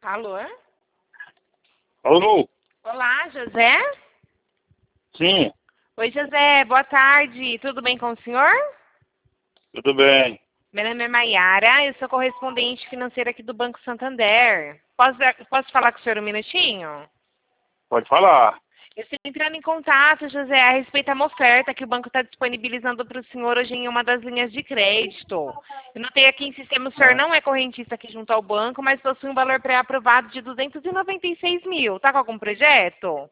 Alô? Alô? Olá, José? Sim, Oi, José, boa tarde. Tudo bem com o senhor? tudo bem. Meu nome é Maiara, eu sou correspondente financeira aqui do Banco Santander. Posso falar com o senhor um minutinho? Pode falar. Eu estou entrando em contato, José, a respeito de uma oferta que o banco está disponibilizando para o senhor hoje em uma das linhas de crédito. Eu notei aqui em sistema, o senhor não é correntista aqui junto ao banco, mas possui um valor pré-aprovado de 296 mil. Está com algum projeto?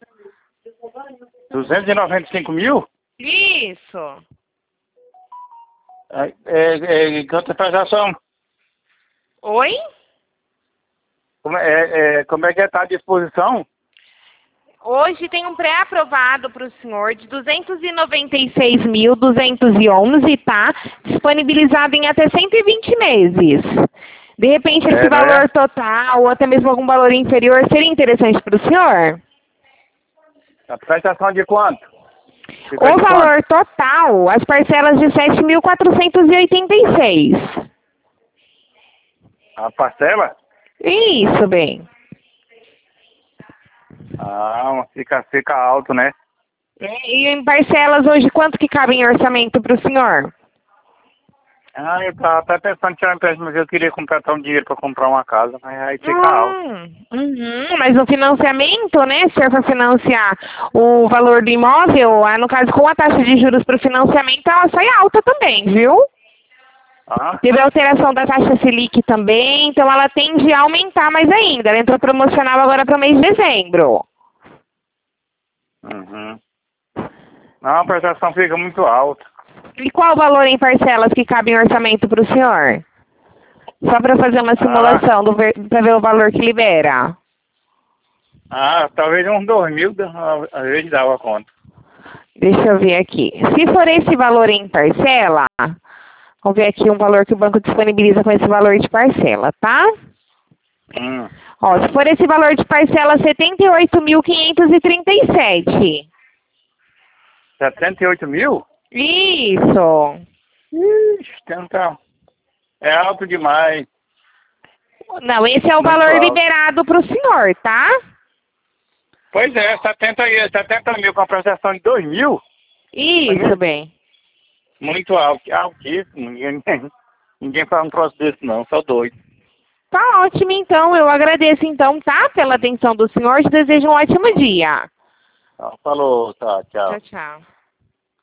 295 mil? Isso. Quanta transação? Oi? Como é que está à disposição? Hoje tem um pré-aprovado para o senhor de 296.211, tá? Disponibilizado em até 120 meses. De repente, esse valor Né? total ou até mesmo algum valor inferior seria interessante para o senhor? A prestação de quanto? O valor total, as parcelas de 7.486. A parcela? Isso, bem. Fica alto, né? E em parcelas hoje, quanto que cabe em orçamento para o senhor? Eu estava até pensando em tirar um empréstimo, mas eu queria completar um dinheiro para comprar uma casa, mas aí fica alto. Mas no financiamento, né? Se o senhor for financiar o valor do imóvel, no caso com a taxa de juros para o financiamento, ela sai alta também, viu? Teve a alteração da taxa Selic também, então ela tende a aumentar mais ainda. Ela entrou promocional agora para o mês de dezembro. Não, a prestação fica muito alta. E qual o valor em parcelas que cabe em orçamento para o senhor? Só para fazer uma simulação para ver o valor que libera. Talvez uns 2.000, às vezes dava conta. Deixa eu ver aqui. Se for esse valor em parcela, vamos ver aqui um valor que o banco disponibiliza com esse valor de parcela, tá? Ó, se for esse valor de parcela, 78.537. 78 mil? Isso. Então é alto demais. Não, esse é o Muito valor alto. liberado para o senhor, tá? Pois é, 70 mil com a prestação de 2 mil? Isso, bem. Muito alto, altíssimo. Ninguém faz um troço desse não, só doido. Tá ótimo, então. Eu agradeço, então, tá? Pela atenção do senhor. Te desejo um ótimo dia. Falou, tá, tchau. Tchau, tchau.